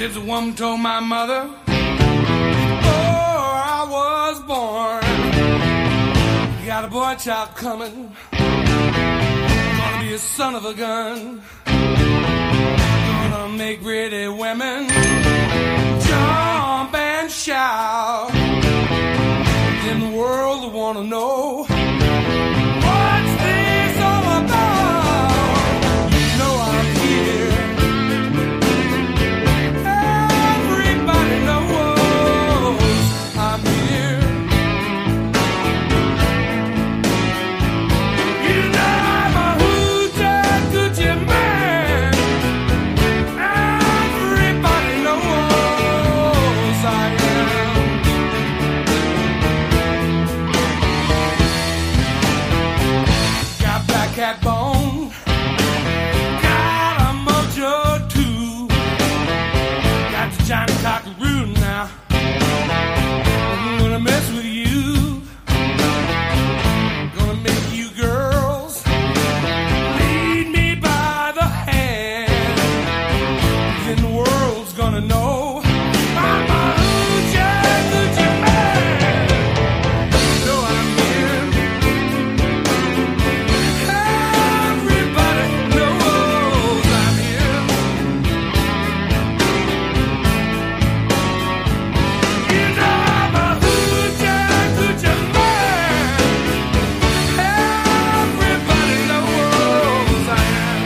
gypsy woman told my mother, before I was born, got a boy child coming, gonna be a son of a gun, gonna make pretty women jump and shout. In the world they wanna know, what's this all about? You know I'm here. Everybody knows I'm here. You know I'm a hoochie coochie man. Everybody knows I am. Got black cat bone, got a mojo too, got the Johnny Cockaroo now. I'm gonna mess with you, gonna make you girls lead me by the hand. Then the world's gonna know I'm a hoochie coochie man. You know I'm here. Everybody knows I'm here. You know I'm a hoochie coochie man. Everybody knows I am.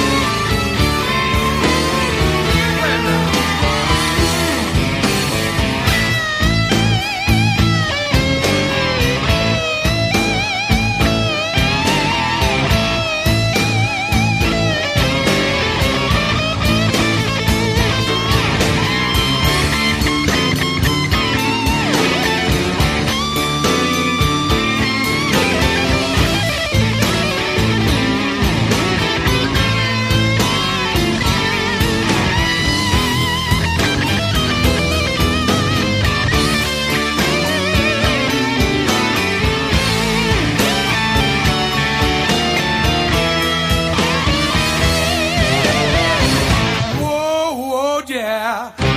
Whoa, whoa, yeah.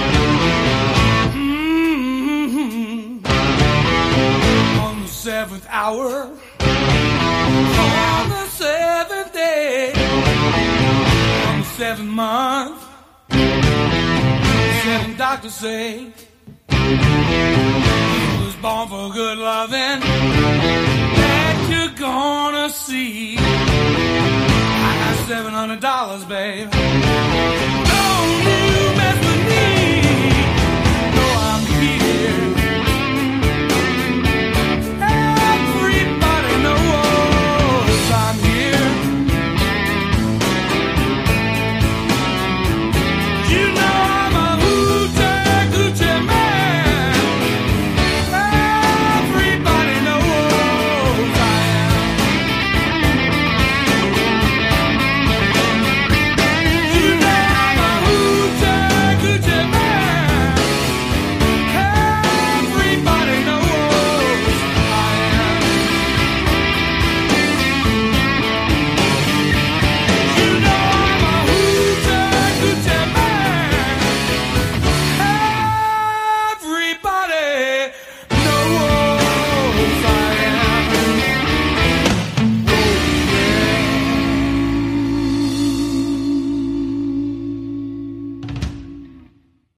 On the seventh hour, on the seventh day, on the seventh month, seven doctors say he was born for good loving that you're gonna see. I got $700, babe.